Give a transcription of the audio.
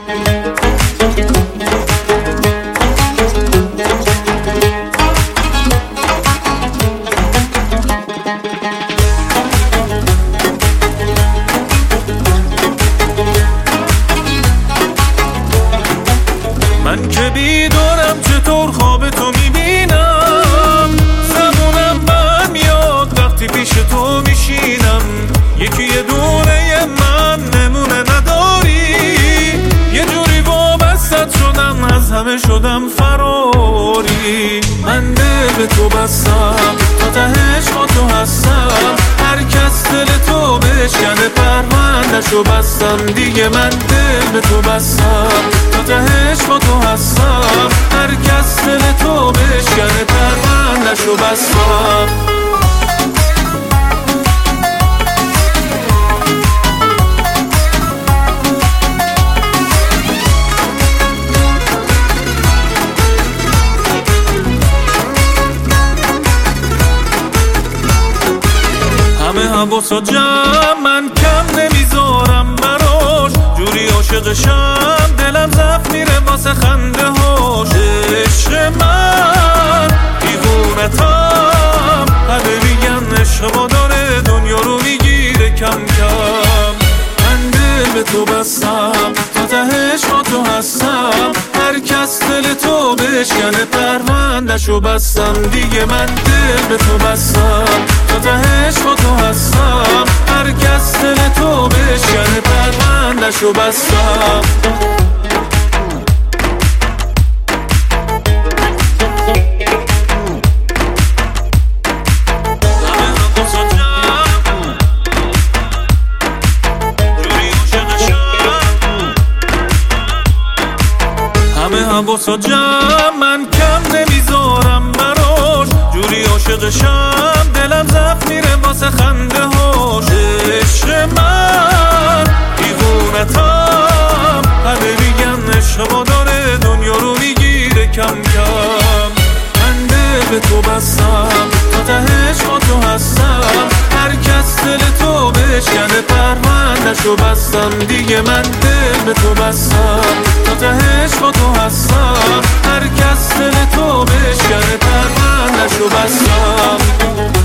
من که بیدارم چطور خواب تو میبینم، زبونم من میاد وقتی پیش تو میشینم. یکی یه دونه من نمونه نداری، یه جوری وابستت شدم از همه شدم فراری. من دل به تو بستم تا تهش با تو هستم، هر کس دل تو بشکنه پرونده‌شو بستم دیگه. من دل به تو بستم تا تهش با تو هستم، هر کس دل تو بشکنه پرونده‌شو بستم. همه حواسا جمع من کم نمیذارم براش، جوری عاشقشم دلم ضعف میره واسه خنده هاش. عشق من دیوونتم، همه میگن عشق ما داره دنیا رو میگیره کم کم. من دل به تو بستم تا تهش با تو هستم، هر کس دل تو بشکنه پرونده‌شو بستم دیگه. من دل به تو بستم تا تهش با تو هستم، هر کس دل تو بشکنه پرونده‌شو بستم. همه حواسا جمع من کم نمیذارم براش، جوری عاشقشم دلم ضعف میره واسه خنده هاش. عشق من دیوونتم، همه میگن عشق ما داره دنیا رو میگیره کم کم. من دل به تو بستم تا تهش با تو هستم، هر کس دل تو بشکنه پرونده‌شو بستم دیگه. من دل به تو بستم تا تهش با تو هستم، هر کس دل تو بشکنه پرونده‌شو بستم.